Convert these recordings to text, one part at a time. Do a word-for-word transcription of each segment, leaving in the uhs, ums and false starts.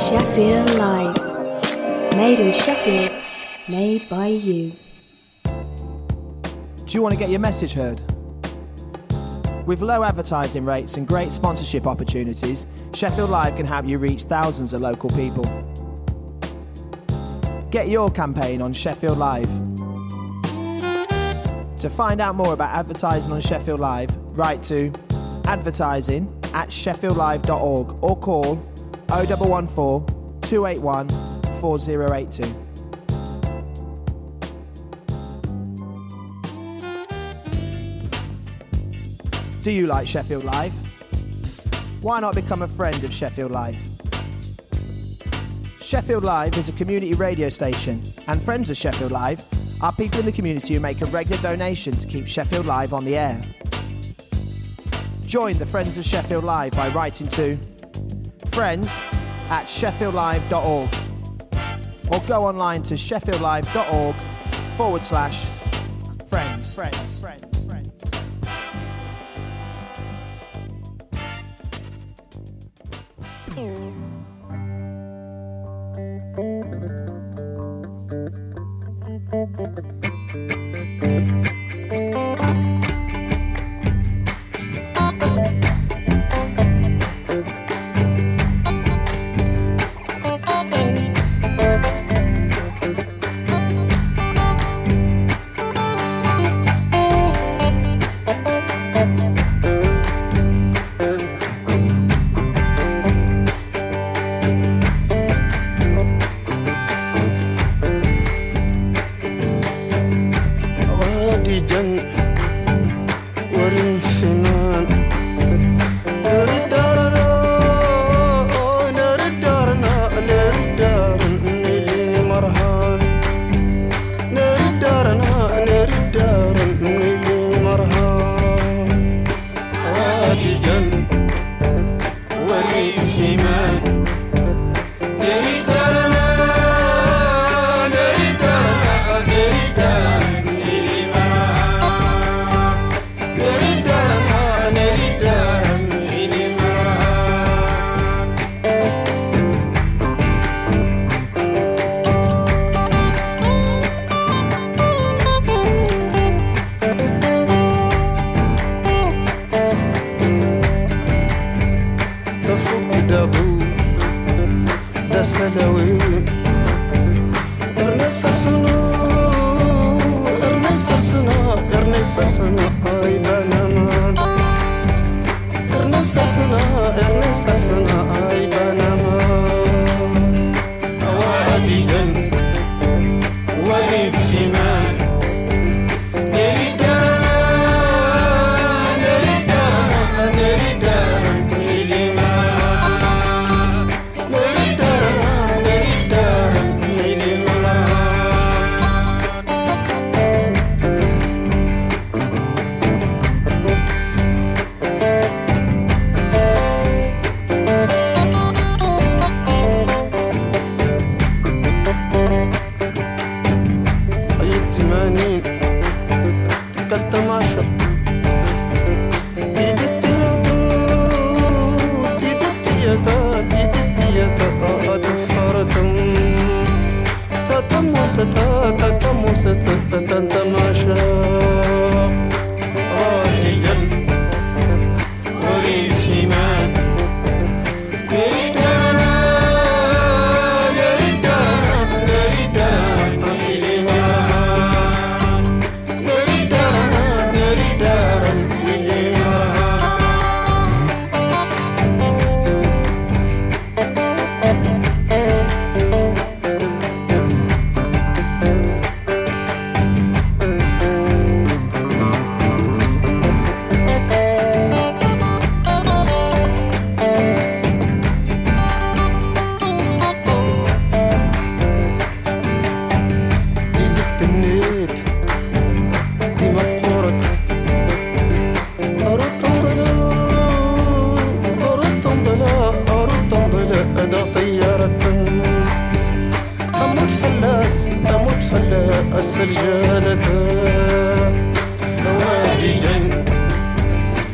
Sheffield Live. Made in Sheffield, made by you. Do you want to get your message heard? With low advertising rates and great sponsorship opportunities, Sheffield Live can help you reach thousands of local people. Get your campaign on Sheffield Live. To find out more about advertising on Sheffield Live, write to advertising at sheffield live dot org or call oh one one four, two eight one, four oh eight two. Do you like Sheffield Live? Why not become a friend of Sheffield Live? Sheffield Live is a community radio station, and friends of Sheffield Live are people in the community who make a regular donation to keep Sheffield Live on the air. Join the Friends of Sheffield Live by writing to friends at sheffield live dot org or go online to sheffield live dot org forward slash friends. Friends. Friends. Friends.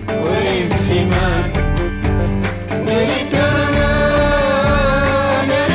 في ما نريد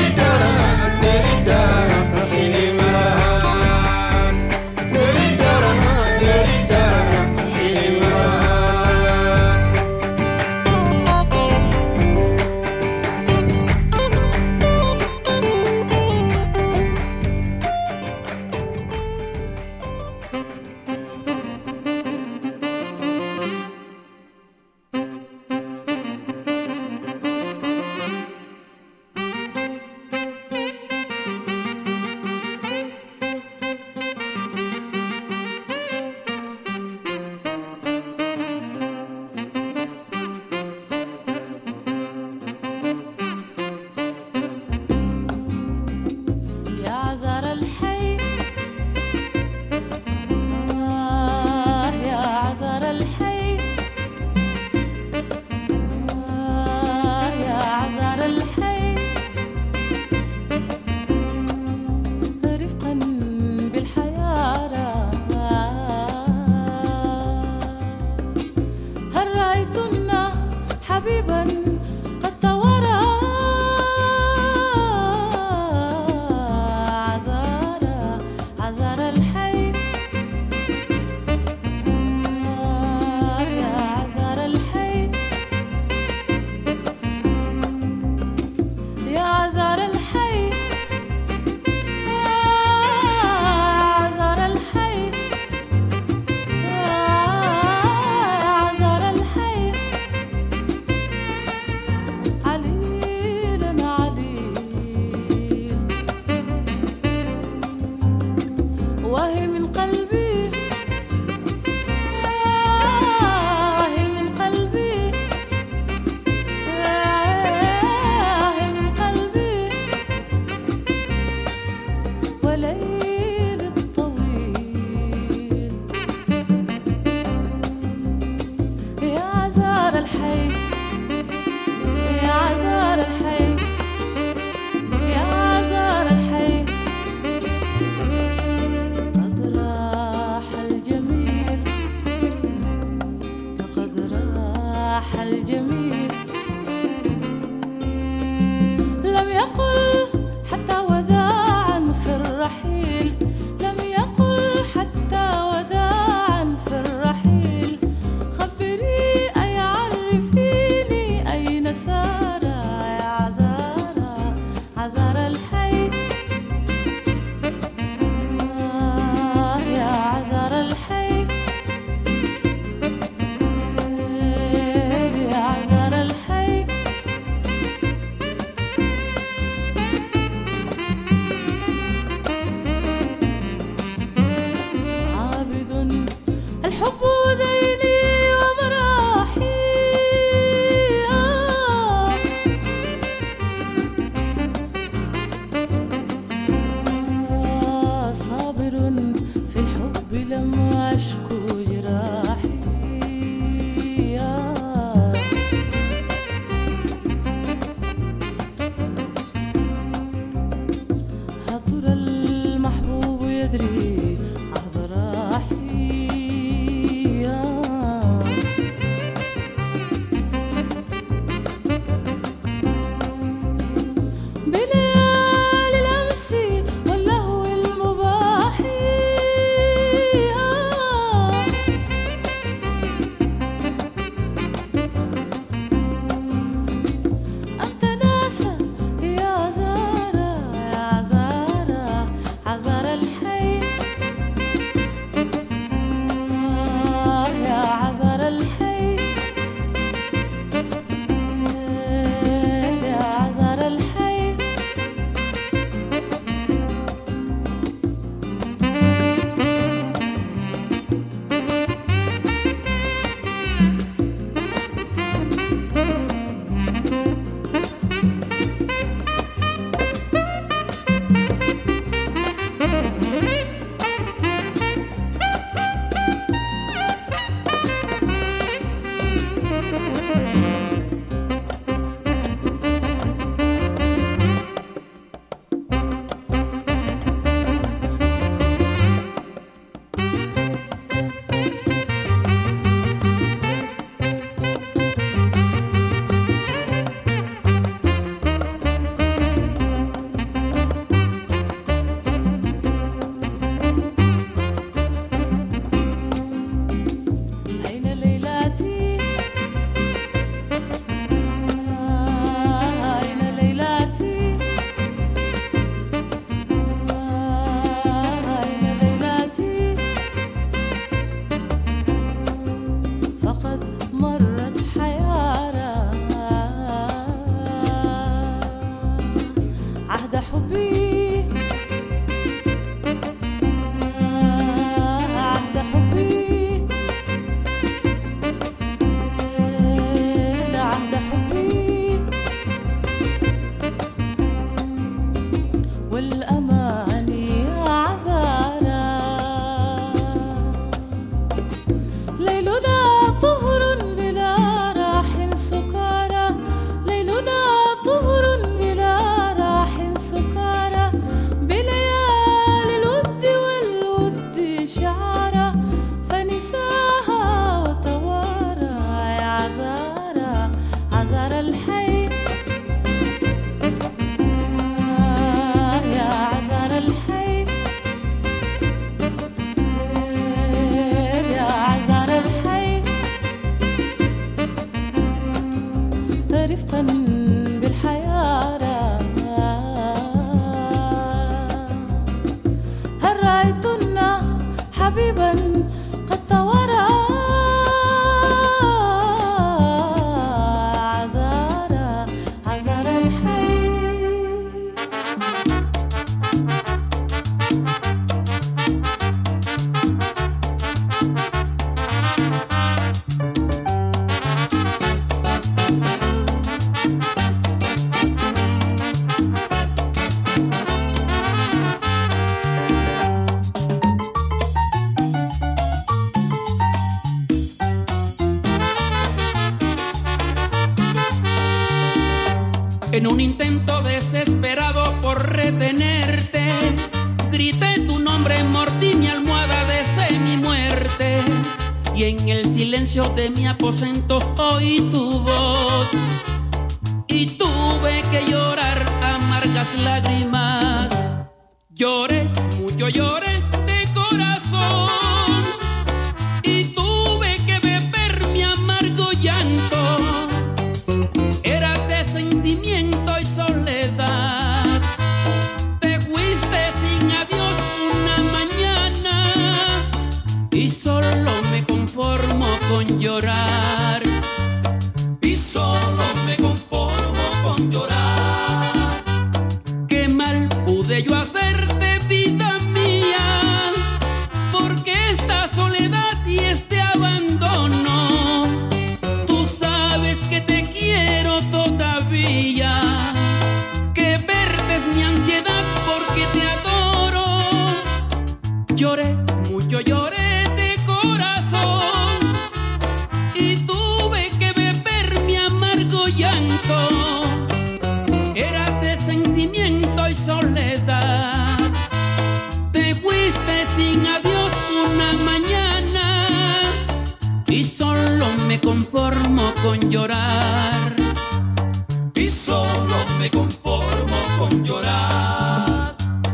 un intento desesperado por retenerte, grité tu nombre, mordí mi almohada, deseé mi muerte. Y en el silencio de mi aposento oí tu voz y tuve que llorar amargas lágrimas. Lloré, mucho lloré de corazón y tuve que beber mi amargo llanto. Era de sentimiento y soledad. Te fuiste sin adiós una mañana y solo me conformo con llorar. Y solo me conformo con llorar. Qué mal pude yo hacerte, vida mía, porque esta soledad y este abandono. Tú sabes que te quiero todavía, que verte es mi ansiedad porque te adoro. Lloré, mucho lloré de corazón y tuve que beber mi amargo llanto. Era de sentimiento y soledad. Te fuiste sin adiós una mañana y solo me conformo con llorar. Y solo me conformo con llorar.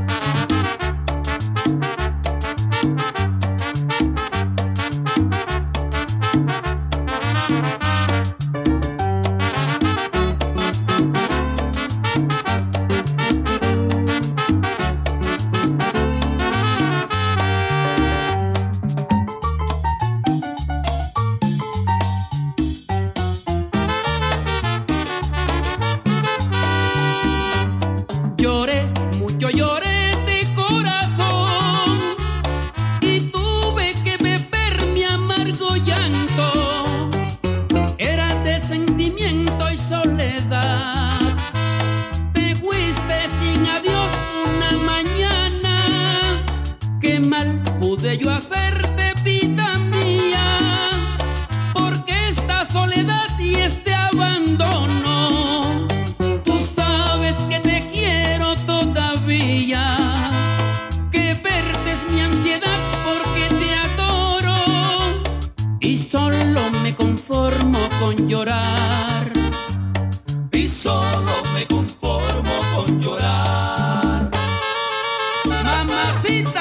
Lloré, mucho lloré de corazón y tuve que beber mi amargo llanto. Era de sentimiento y soledad. Te fuiste sin adiós una mañana. Qué mal pude yo hacerte, vida mía, porque esta soledad y este abandono. Tú sabes que te quiero todavía, que verte es mi ansiedad porque te adoro y solo me conformo con llorar. Y solo me conformo con llorar. Mamacita.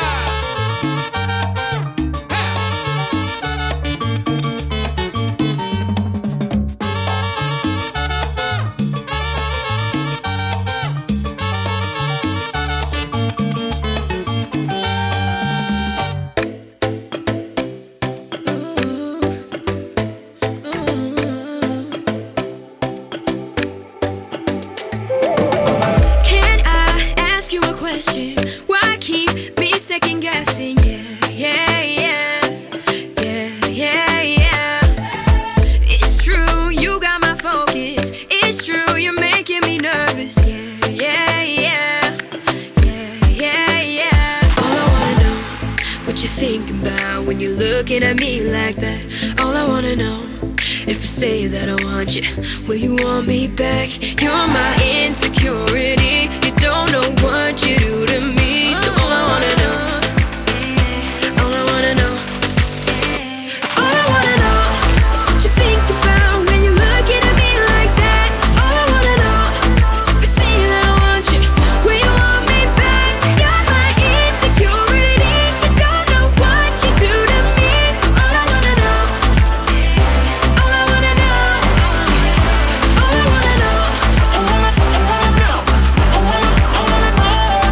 Can I ask you a question? Why keep me second guessing? Yeah, yeah, yeah, yeah, yeah, yeah. It's true, you got my focus. It's true, you're making me nervous. Yeah, yeah, yeah, yeah, yeah, yeah. All I wanna know, what you thinking about when you're looking at me like that. All I wanna know, if I say that I want you, will you want me back? You're my insecurity. You don't know what you do to me. So all I wanna know, all I wanna know, all I wanna know, what you think about when you're looking at me like that. All I wanna know, if I say that I want you, will you want me back? You're my insecurity. You don't know what you do to me. So all I wanna know, all I wanna know, all I wanna know, all I wanna know, all I wanna know,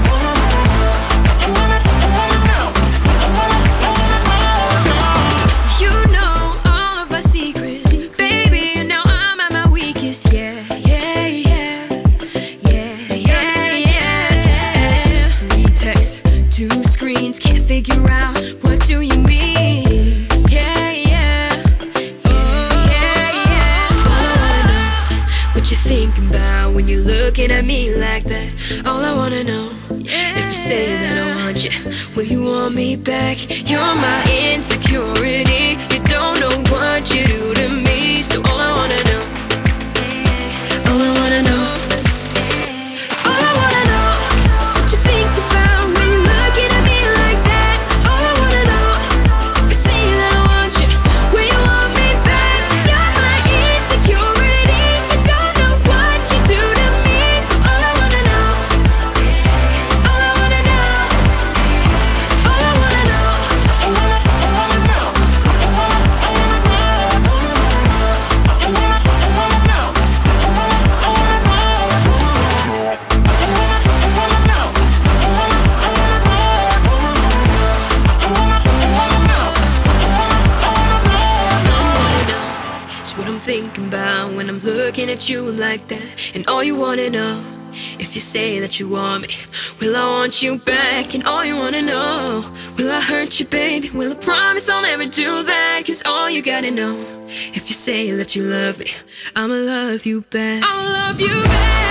you know all of my secrets, baby. Now I'm at my weakest. Yeah, yeah, yeah, yeah, yeah, yeah. Three texts, two screens, can't figure out what do you mean. Yeah, yeah, oh, yeah, yeah. All I wanna know, what you thinking about when you're looking at me like that. All I wanna know, if you say that I want you, will you want me back? You're my insecurity. You don't know what you do to me. So all I wanna know, all I wanna know, you like that, and all you wanna know, if you say that you want me, will I want you back? And all you wanna know, will I hurt you, baby? Will I promise I'll never do that? Cause all you gotta know, if you say that you love me, I'ma love you back. I'ma love you back.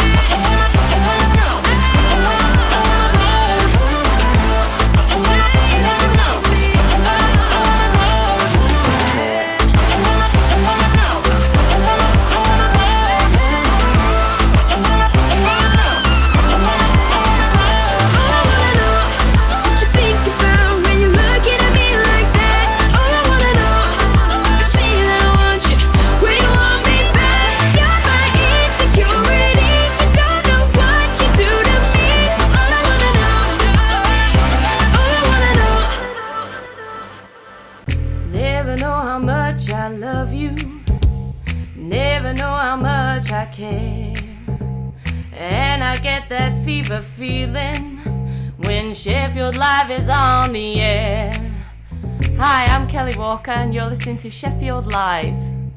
I love you, never know how much I care. And I get that fever feeling when Sheffield Live is on the air. Hi, I'm Kelly Walker and you're listening to Sheffield Live.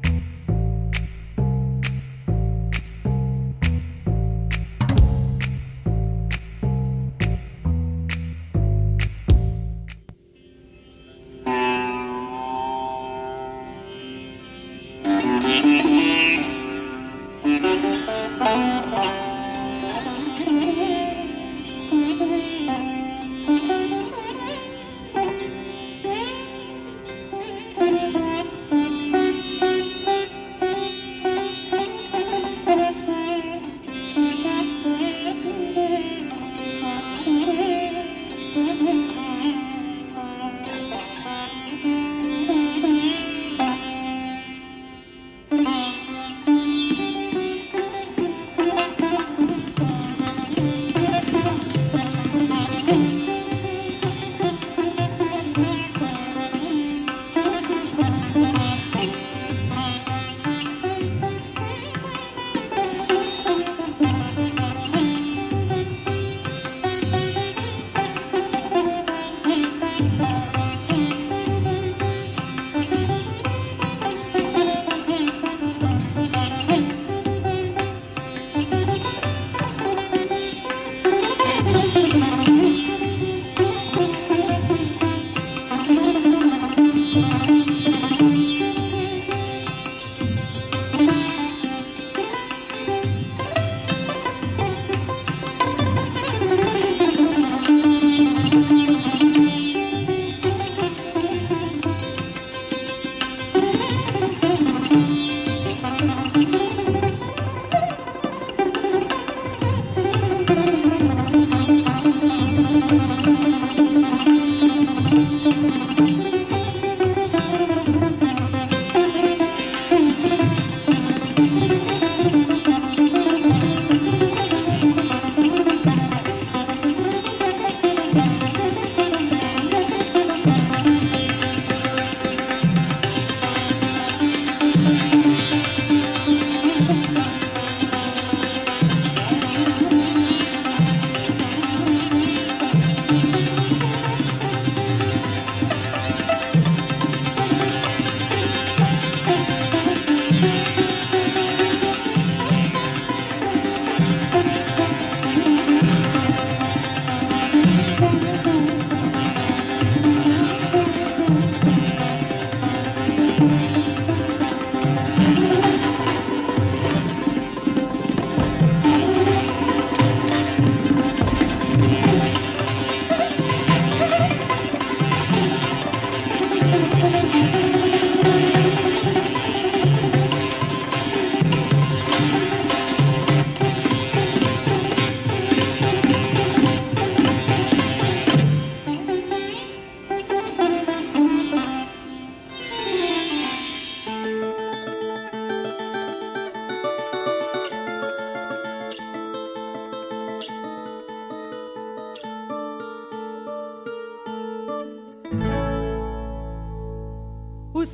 O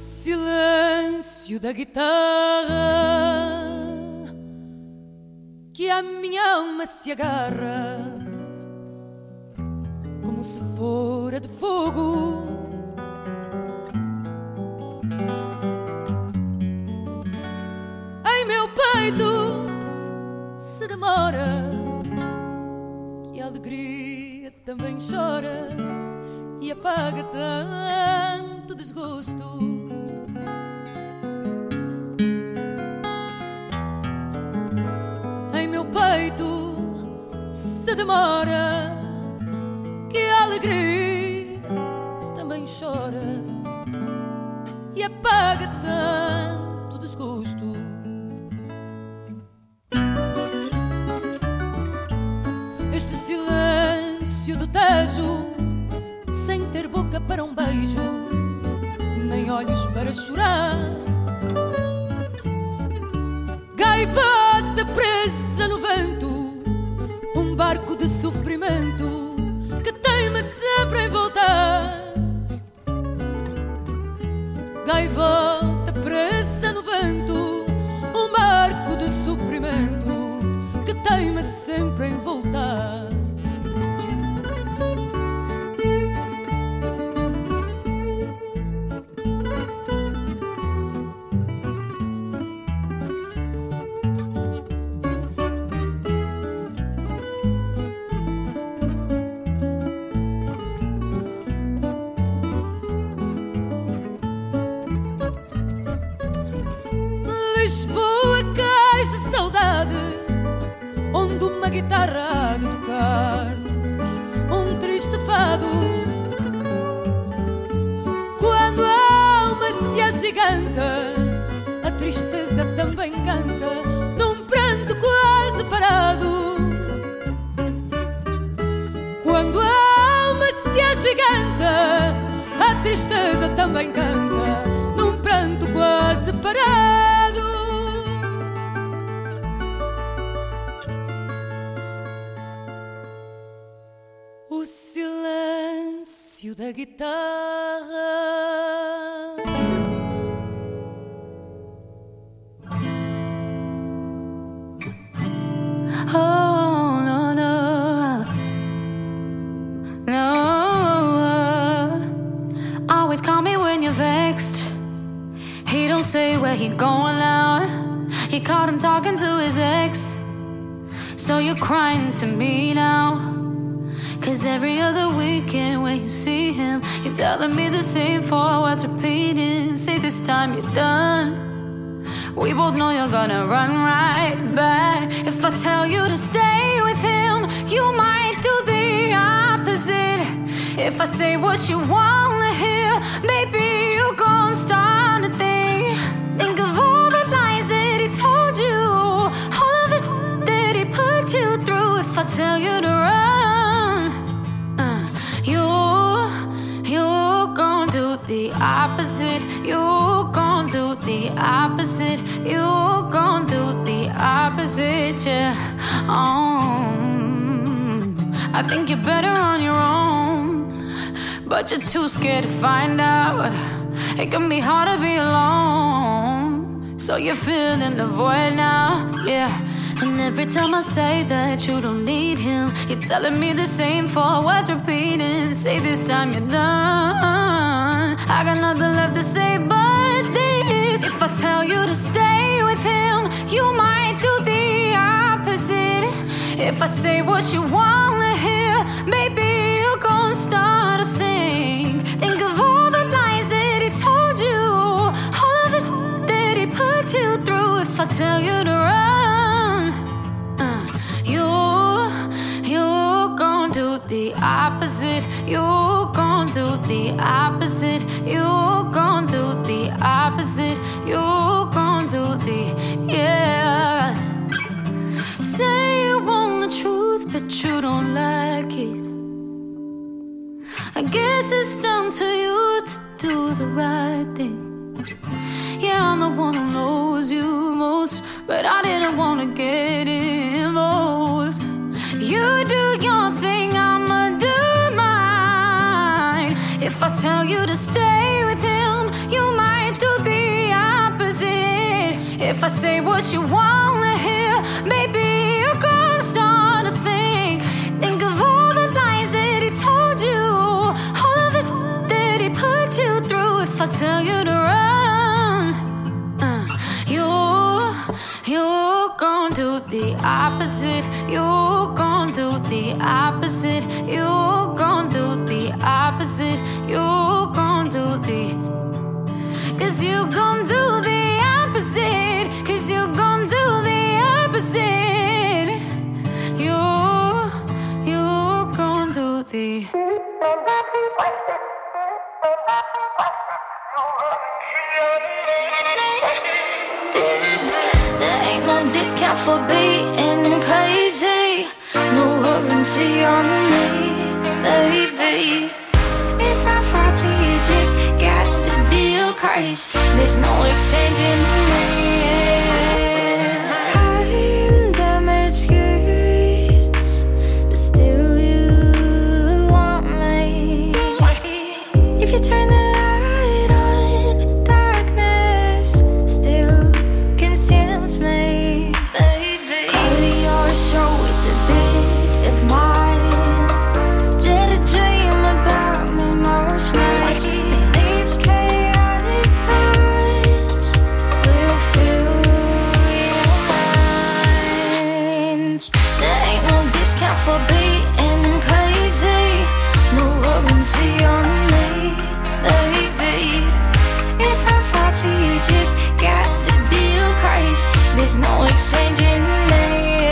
silêncio da guitarra que a minha alma se agarra como se fora de fogo. Em meu peito demora, que a alegria também chora e apaga tanto desgosto. Em meu peito se demora, que a alegria também chora e apaga tanto desgosto. Este silêncio do Tejo, sem ter boca para um beijo, nem olhos para chorar. Gaivota presa no vento, um barco de sofrimento que teima sempre em voltar. Gaivota presa no vento, um barco de sofrimento que teima sempre em voltar. Lisboa, cais de saudade, onde uma guitarra há de tocar-nos um triste fado. Quando a alma se agiganta, a tristeza também canta, num pranto quase parado. Quando a alma se agiganta, a tristeza também canta, num pranto quase parado. O silêncio da guitarra. Oh, no, no, no. Always call me when you're vexed. He don't say where he going out. He caught him talking to his ex. So you're crying to me now. Cause every other weekend when you see him, you're telling me the same four words repeating. Say this time you're done. We both know you're gonna run right back. If I tell you to stay with him, you might do the opposite. If I say what you wanna hear, maybe you're gonna start to think. Think of all the lies that he told you, all of the sh- that he put you through. If I tell you to run, uh, you, you're gonna do the opposite. You're gonna do the opposite. You're gonna do the opposite, yeah. Um, I think you're better on your own, but you're too scared to find out. It can be hard to be alone, so you're filling the void now, yeah. And every time I say that you don't need him, you're telling me the same four words repeating. Say this time you're done. I got nothing left to say but this. If I tell you to stay with him, you might do the opposite. If I say what you wanna hear, maybe you're gonna start to think. Think of all the lies that he told you, all of the sh- that he put you through. If I tell you to run, uh, you're, you're gonna do the opposite. You're gonna do the opposite. You're gonna do the opposite. You're gonna do the, yeah. Say you want the truth, but you don't like it. I guess it's down to you to do the right thing. Yeah, I'm the one who knows you most, but I didn't want to get involved. You do your thing, I'ma do mine. If I tell you to stay with him, you might do the opposite. If I say what you wanna hear, maybe you're gonna start to think. Think of all the lies that he told you, all of the sh- that he put you through. If I tell you to run, uh, you're, you're gonna do the opposite. the opposite. You gon' do the opposite. You gon' do the. Cause you gon' do the opposite. Cause you gon' do the opposite. You, you gon' do the. There ain't no discount for being crazy. No warranty on me, baby. If I fall to you, just got to deal Christ. There's no exchanging me. I'm damaged goods, but still you want me. If you turn the light on, darkness still consumes me, baby. Color your show with a bit of mine. Did a dream about me most nights. In these chaotic times, will fill your mind. There ain't no discount for being crazy. No warranty on me, baby. If I fall to you, just got to deal Christ. There's no exchanging me.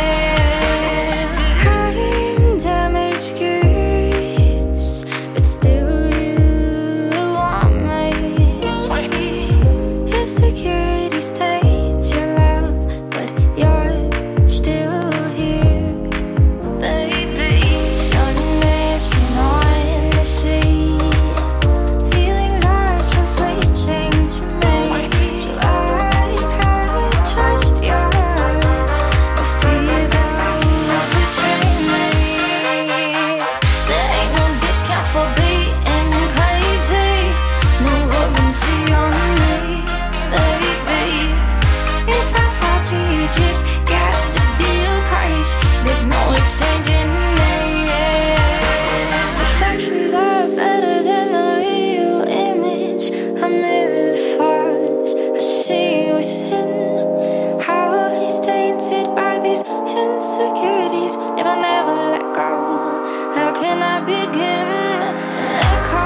I'm damaged goods, but still you want me. Insecurities taint your love, but you're still here, baby. Sun dancing on the sea. Feelings are so fleeting to me, so I can't trust yours or fear them betray me. There ain't no discount for being crazy. No warranty on me, baby. If I fall to you, just got to deal Christ. There's no exchanging me. Reflections are better than the real image. I mirror the flaws I see within. How he's tainted by these insecurities. If I never let go, how can I begin? An echo,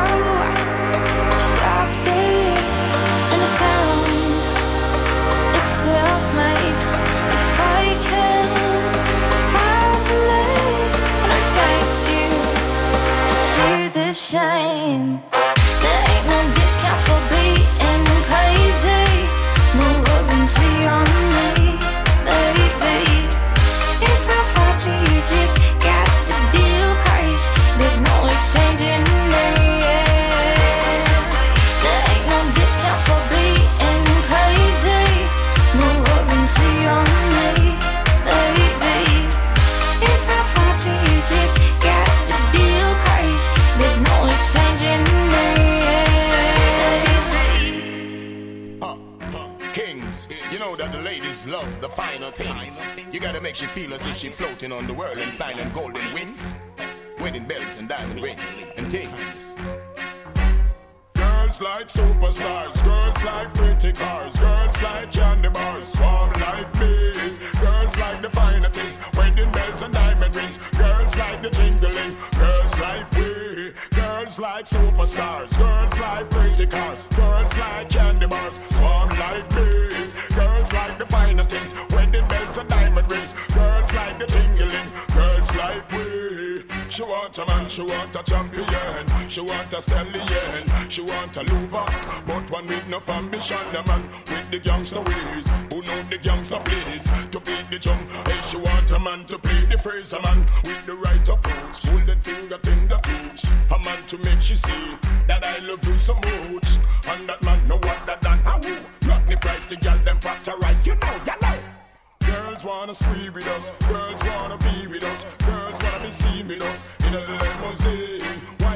softer than the sound itself makes. If I can't have it, I expect you to feel the same. There ain't no discount for being crazy. No warranty on me, baby. If I fall to you, just got to deal Christ. There's no exchanging me. There ain't no discount for being crazy. No warranty on me, baby. If I fall to you, just got to deal Christ. There's no exchanging me. Kings, you know that the ladies love the finer things. You gotta make she feel as if she floating on the world and flying golden wings, wedding bells and diamond rings and things. Girls like superstars, girls like pretty cars, girls like candy bars, swarm like bees. Girls like the finer things, wedding bells and diamond rings. Girls like the jingling, girls like we. Girls like superstars, girls like pretty cars, girls like candy bars, swarm like bees. Girls like the finer things, wedding bells and diamond rings. Girls like the jingling, girls like we. She want a man, she want a champion, she want a stallion, she want a lover, but one with no ambition. The man with the gangster ways, who know the gangster plays, to beat the drum. Hey, she want a man to play the phrase, a man with the right approach, golden finger in the touch. A man to make she see that I love you so much, and that man know what that done. How not the price, the girl them factorize, you know, you know. Girls wanna spree with us, girls wanna be with us, girls wanna be seen with us in a limousine. Why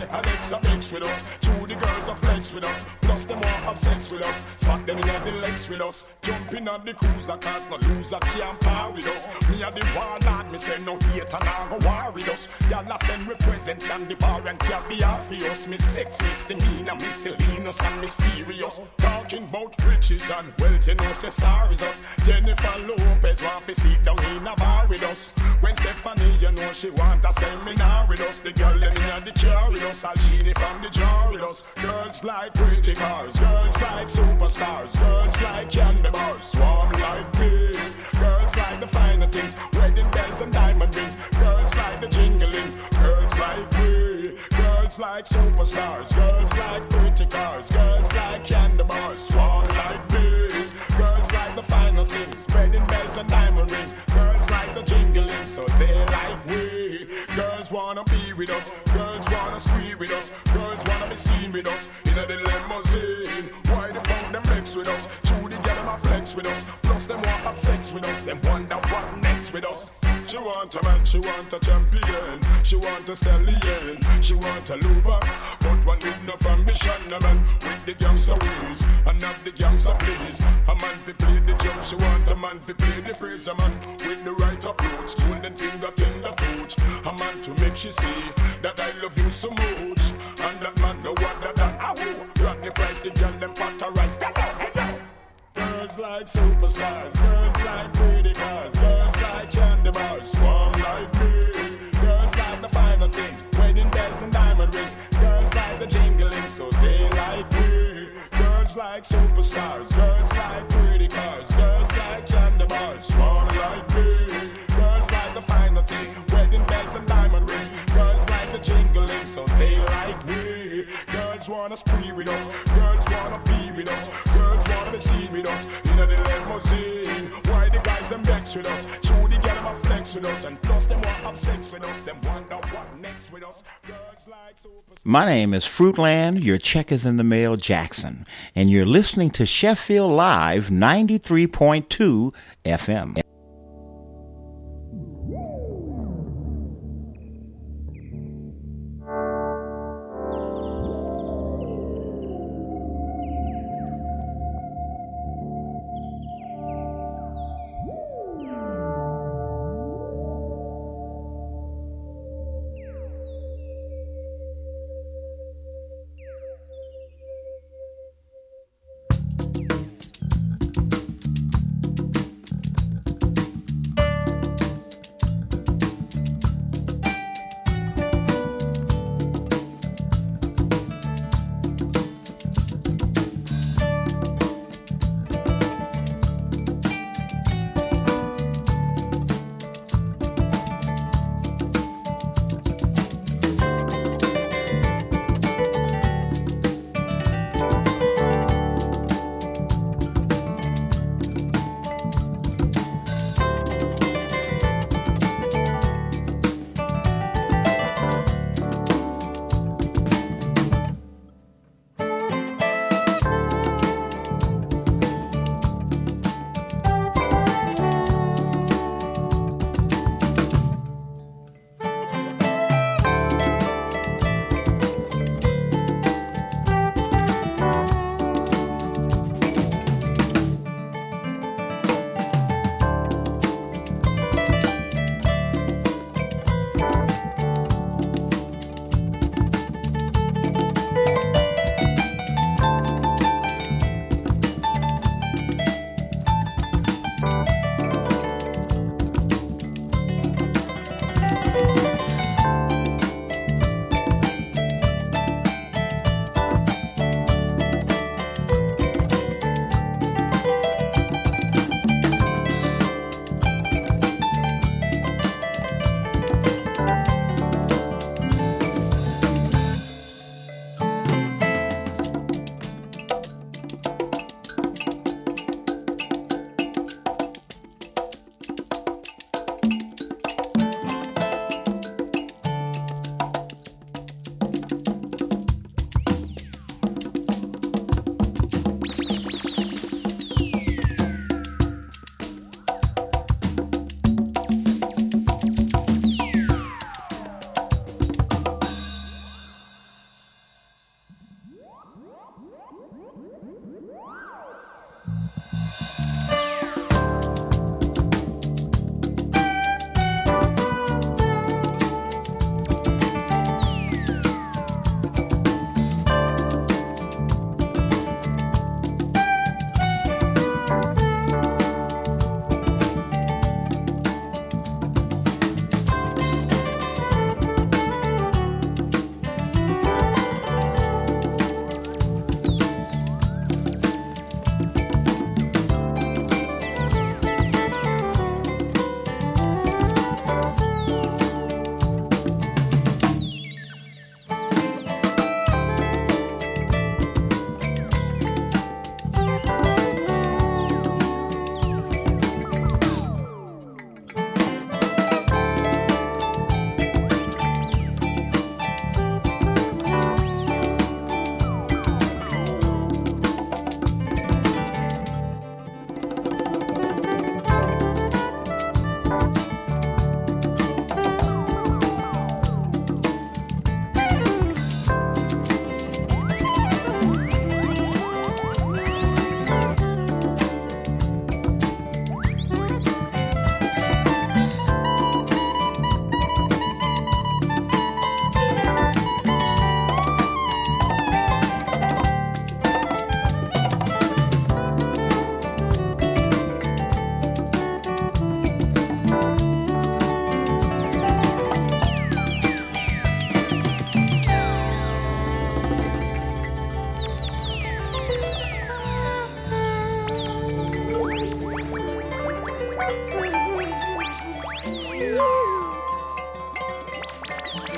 say Alexa mix with us. Two the girls are flex with us. Plus them want have sex with us. Spot them in the legs with us. Jumping on the cruiser cause no loser can't par with us. Me a the warlord, me say no hater now go war with us. Y'all a send represent and the bar and caviar for us. Me sex misdemeanor, miscellaneous and mysterious. Talking about riches and wealth, you know say star is us. Jennifer Lopez want to sit down in a bar with us. When Stephanie, you know she want a seminar with us. The girl them in the car with us. All she from the jar with us. Girls like pretty cars, girls like superstars, girls like candy bars, swarm like bees. Girls like the finer things, wedding bells and diamond rings. Girls like the jinglings, girls like we. Girls like superstars, girls like pretty cars, girls like candy bars, swarm like bees. Girls like the finer things, wedding bells and diamond rings. Girls like the jinglings, so they like we. Girls wanna be with us, girls wanna spree with us, girls wanna be seen with us in the limousine. Why the punk them mix with us? Two the girl them flex with us. Plus them want have sex with us. Them wonder what next with us. She want a man, she want a champion. She want a stallion, she want a lover. But one with no ambition, a man with the gangster ways and not the gangster please. A man fi play the jump, she want a man fi play the phrase. A man with the right approach, tune the finger in the coach. A man to make she see that I love you so much. And that man know what that that ahoo. Rock the price, the girl them factorize. Girls like superstars, girls like pretty cars, girls like candy bars, swarm like bees. Girls like the finer things, wedding bells and diamond rings. Girls like the jingling, so they like me. Girls like superstars, girls like pretty cars, girls like candy bars, swarm like bees. Girls like the finer things, wedding bells and diamond rings. Girls like the jingling, so they like me. Girls wanna spree with us, girls wanna be with us, girls wanna be seen with us in the limousine. Why the guys them vex with us? Two the girl them flex with us, and plus them want have sex with us. Them wonder what next with us. Girls like super. My name is Fruitland, your check is in the mail, Jackson, and you're listening to Sheffield Live ninety-three point two F M.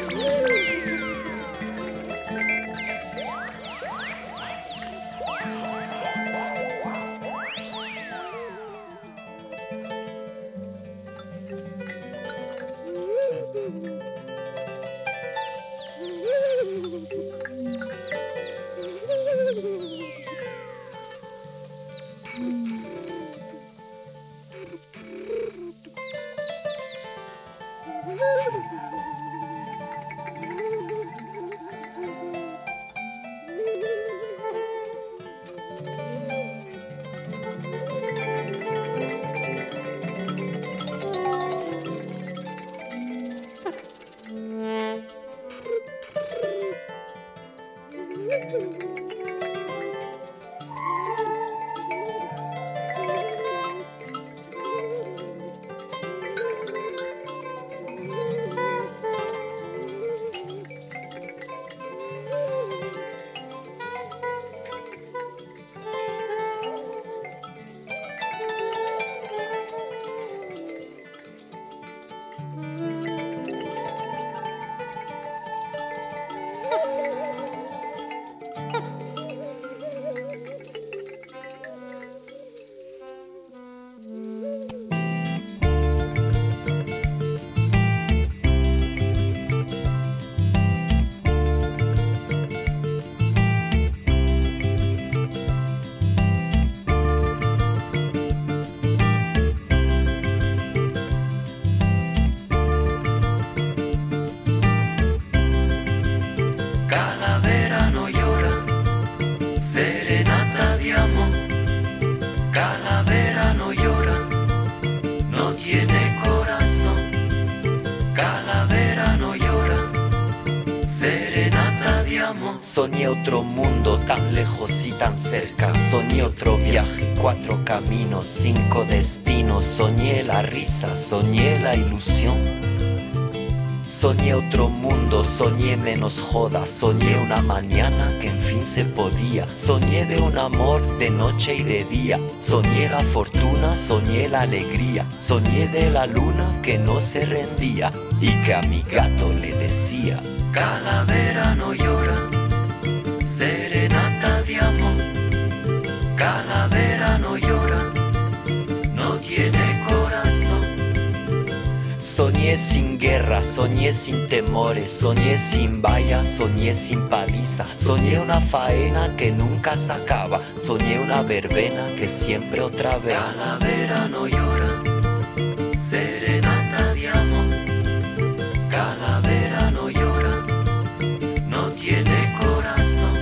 Soñé otro mundo tan lejos y tan cerca. Soñé otro viaje, cuatro caminos, cinco destinos. Soñé la risa, soñé la ilusión. Soñé otro mundo, soñé menos joda. Soñé una mañana que en fin se podía. Soñé de un amor de noche y de día. Soñé la fortuna, soñé la alegría. Soñé de la luna que no se rendía y que a mi gato le decía: calavera no llora, serenata de amor. Calavera no llora, no tiene corazón. Soñé sin guerra, soñé sin temores. Soñé sin vallas, soñé sin paliza. Soñé una faena que nunca se acaba. Soñé una verbena que siempre otra vez. Calavera no llora, serenata de amor. Calavera no llora, no tiene corazón.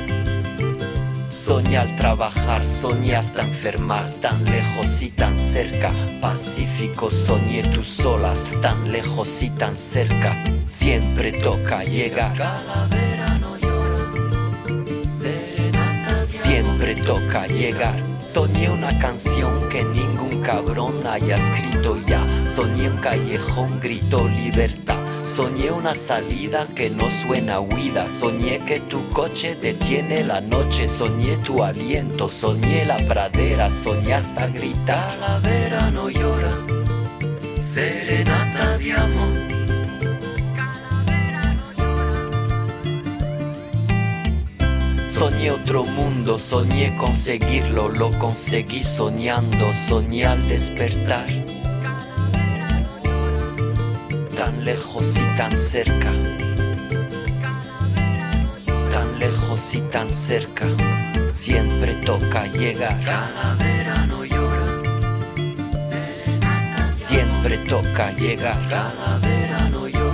Soñé al trabajar, soñé hasta enfermar, tan lejos y tan cerca. Pacífico, soñé tus olas, tan lejos y tan cerca. Siempre toca llegar. Calavera no llora, serenata. Siempre toca llegar. Soñé una canción que ningún cabrón haya escrito ya. Soñé un callejón, grito libertad. Soñé una salida que no suena huida. Soñé que tu coche detiene la noche. Soñé tu aliento, soñé la pradera. Soñé hasta gritar. Calavera no llora, serenata de amor. Calavera no llora. Soñé otro mundo, soñé conseguirlo. Lo conseguí soñando, soñé al despertar. Tan lejos y tan cerca, tan lejos y tan cerca, siempre toca llegar. Calavera no llora, siempre toca llegar. Calavera no llora.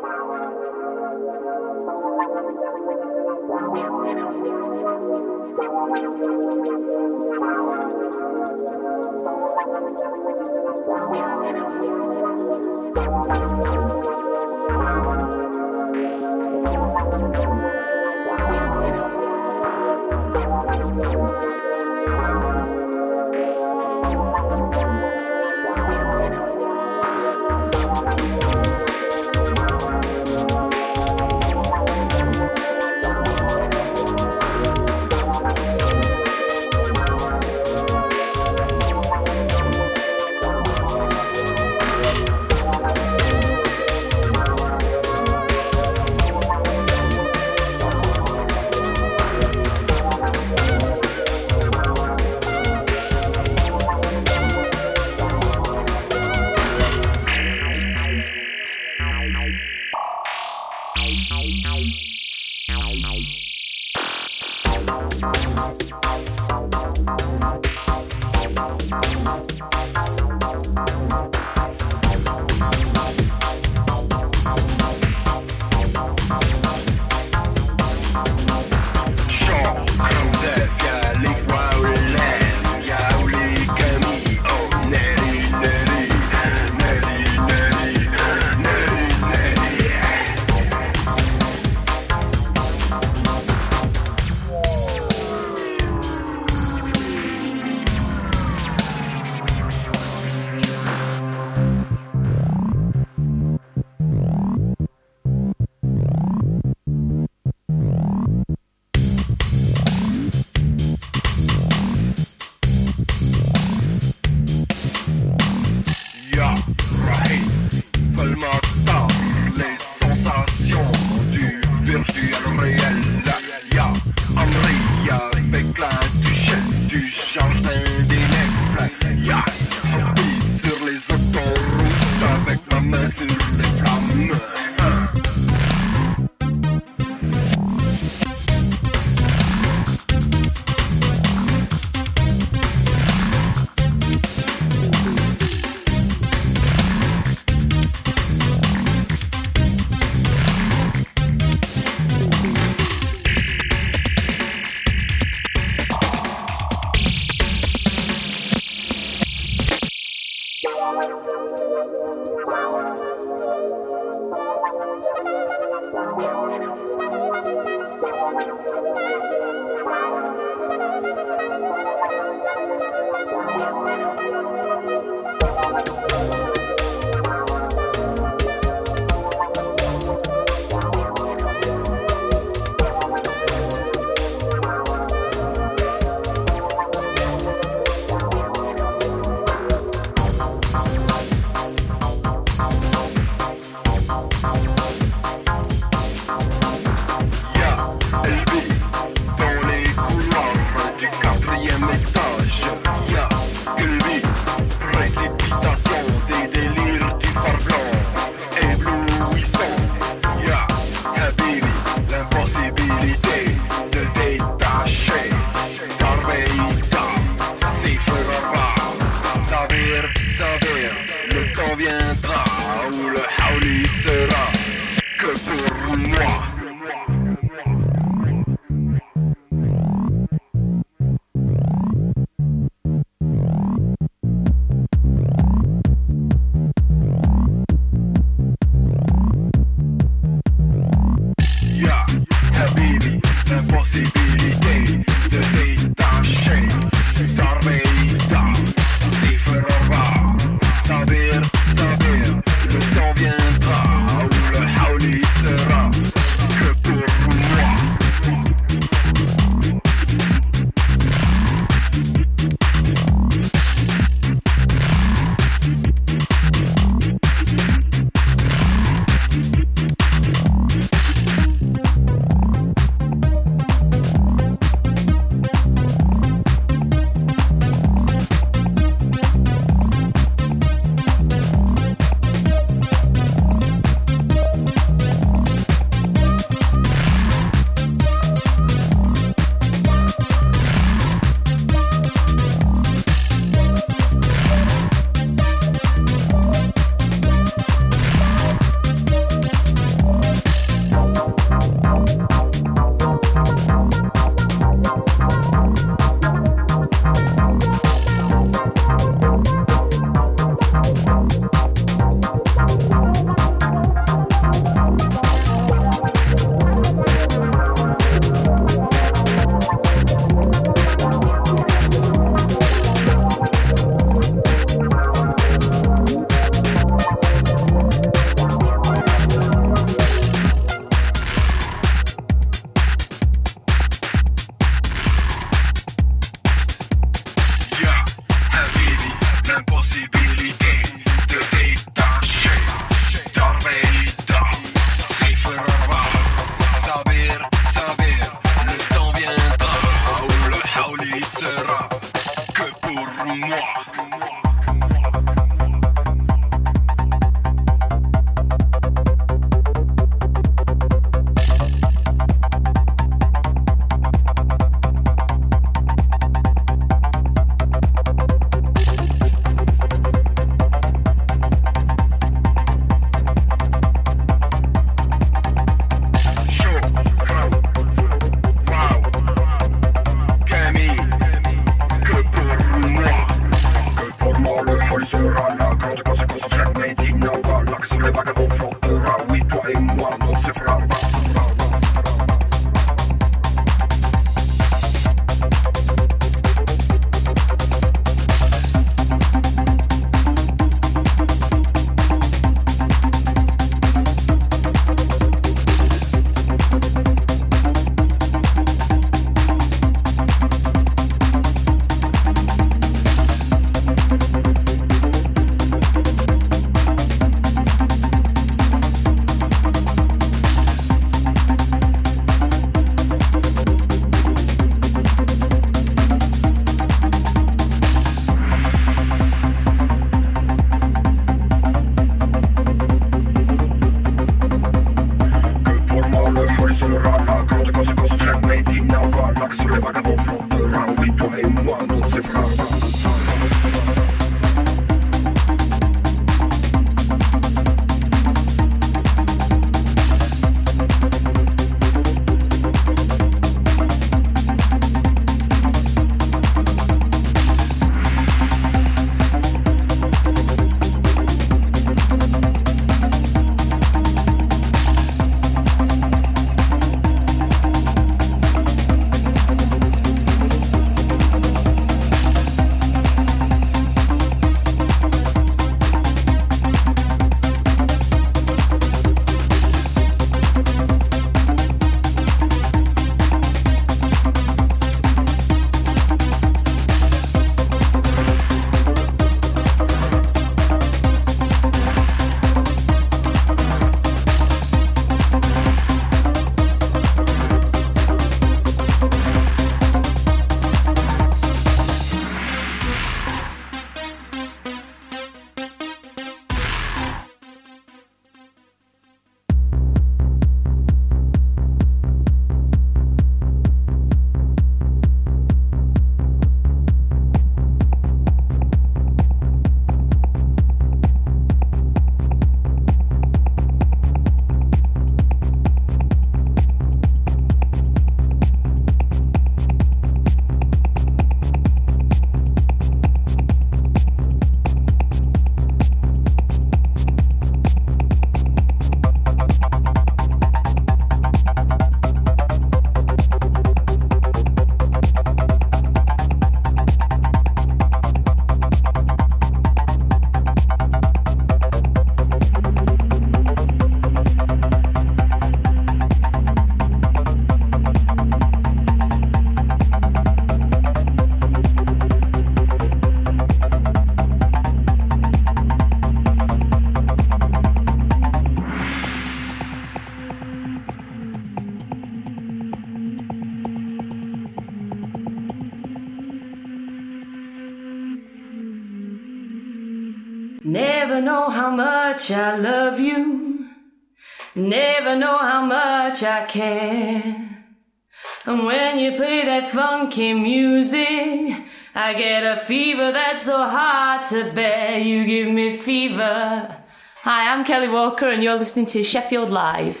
Never know how much I love you. Never know how much I care. And when you play that funky music, I get a fever that's so hard to bear. You give me fever. Hi, I'm Kelly Walker and you're listening to Sheffield Live.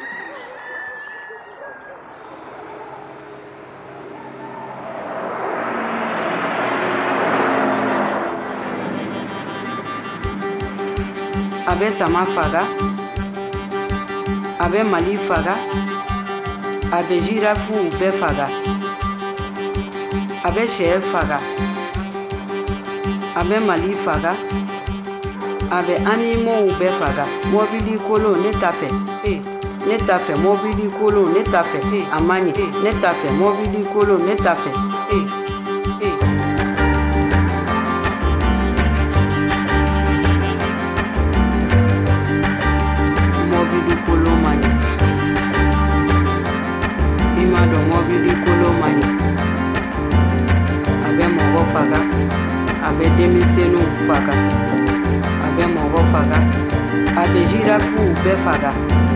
Abe Sama Faga, Abe Mali Faga, Abe Jirafu Be Faga, Abe Shea Faga, Abe Mali Faga, Abe Animo Be Faga, Mobili Kolo Netafe, eh, Netafe, Mobili Kolo Netafe, eh, Amani, eh, Netafe, Mobili Kolo Netafe, eh, eh. Mobili Kolomani, Imado Mobili Kolomani, Abe Mogo Faga, Abe Demisenu Faga, Abe Mogo Faga, Abe Jirafu Be Faga.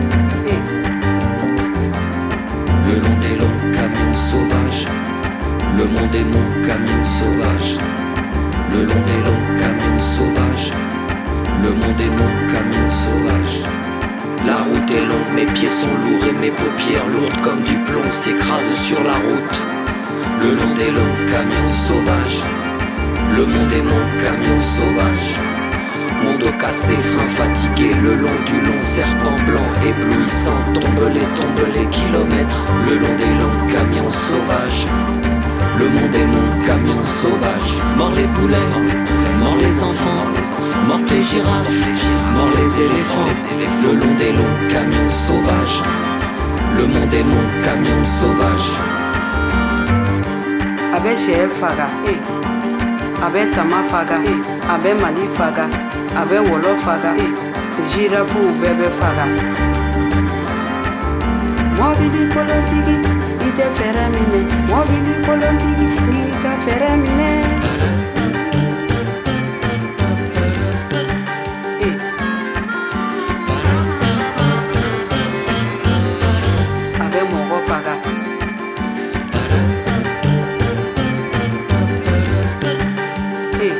Le long des longs camions sauvages, le monde est mon camion sauvage. Le long des longs camions sauvages, le monde est mon camion sauvage. La route est longue, mes pieds sont lourds et mes paupières lourdes comme du plomb s'écrasent sur la route. Le long des longs camions sauvages, le monde est mon camion sauvage. Mon dos cassé, frein fatigué, le long du long serpent blanc éblouissant. Tombe les, tombe les kilomètres, le long des longs camions sauvages. Le monde est mon camion sauvage. Mort les poulets, mort les enfants, mort les girafes, mort les éléphants. Le long des longs camions sauvages. Le monde est mon camion sauvage. Abe Shea Faga, eh. Abe Sama Faga, eh. Abe Mali Faga, Abe Wolo Faga, eh. Jirafu Bebe Faga. Mobili Kolotigi, ite feramine. Mobili Kolotigi, ika feramine. Faga. Hey.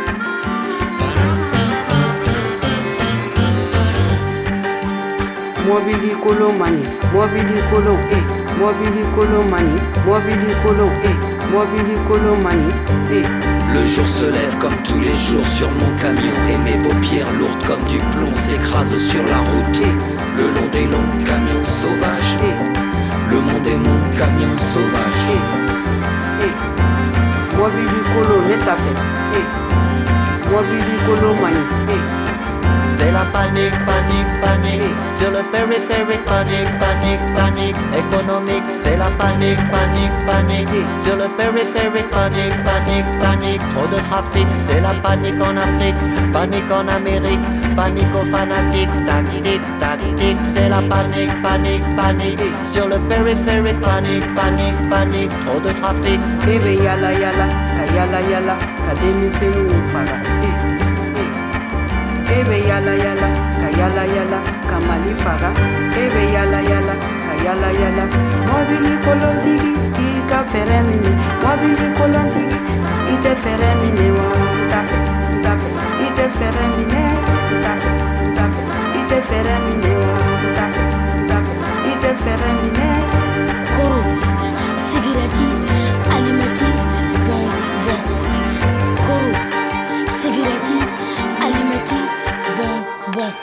Mobili Kolo Mani, Mobili Kolo, hey. Mobili Kolo Mani, Mobili Kolo, hey. Mobili Kolo Mani, hey. Le jour se lève comme tous les jours sur mon camion et mes paupières lourdes comme du plomb s'écrasent sur la route. Hey. Le long des longs camions sauvages. Hey. Le monde est mon camion sauvage. Hey. Hey. Mobili Kolo Netafe. Hey. Mobili Kolo Mani. Hey. C'est la panique, panique, panique. Hey. Sur le périphérique, panique, panique, panique. Économique, c'est la panique, panique, panique. Hey. Sur le périphérique, panique, panique, panique. Trop de trafic, c'est la panique en Afrique. Panique en Amérique, panique aux fanatiques. Tactique, tactique, c'est la panique, panique, panique. Hey. Sur le périphérique, panique, panique, panique. Trop de trafic. Ebe yala yala, yala yala, kademisenu faga. Ebe yala yala, yala yala, kamali faga. Ebe yala yala, yala yala. Mobili kolotigi, ika feremini. Mobili kolotigi, ite feremini wa tafe, tafe. Ite feremini, tafe, tafe. Ite feremini wa tafe, tafe. Ite feremini. Koro, sigirati, alimati, bon, bon. Koro, sigirati, alimati, bon, bon.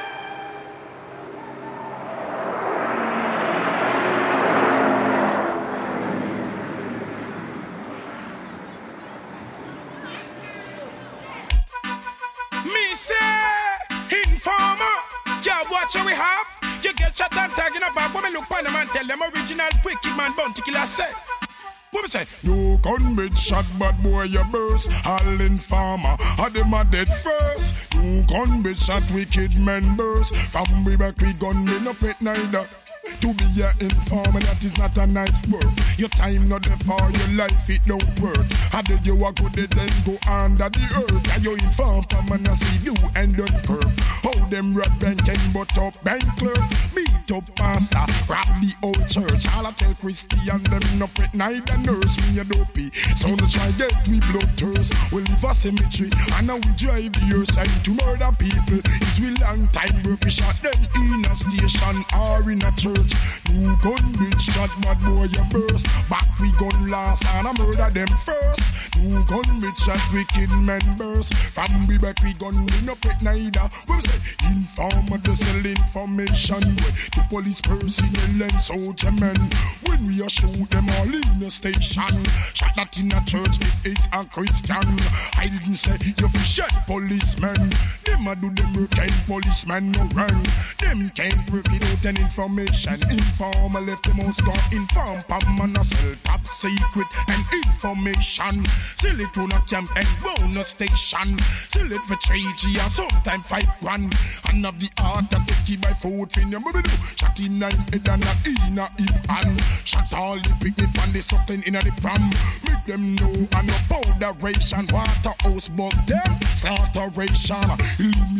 Me say, informer, yeah, watch what we have. You get shot and tag in a bag. Women look on them and tell them original wicked man bounty killer set. What we say? You gun with shot, bad boy, you burst. All informer, had them a dead first. You gun with shot, wicked men burst. From we back, we gun, we no pet neither. To be an informer, that is not a nice word. Your time not there for your life, it don't work. How did you walk with it then go under the earth? Are you inform, come and I see you and Dunkirk. How them red bank and butt up bank clerk. Beat up pastor, rob the old church. All I tell Christian, them up at night and nurse me a dopey. So they try get we blood thirst. We live a cemetery, and now we drive the earth side to murder people. It's we long time work, we shot them in a station or in a church. New gun bitch shot bad boy you burst. Back we gun last and I murder them first. New gun bitch shot wicked members. From we back we gun in up at neither. We say informer to sell information. The police personnel and soldier men. When we are shoot them all in the station. Shot that in a church if it's a Christian. I didn't say you fi shot policemen. Them a do them work and policemen no run. Them can't work without an information. Informer left the most gun. Inform pop man a sell top secret and information. Sell it to a camp and bonus station. Sell it for three G or sometime five grand. And of the art that they keep my food fin your mother do. Shot in nine head and not in a hip hand. Shot all the picnic and the something in a the pram. Make them know and no powderation. Waterhouse but them slaughteration.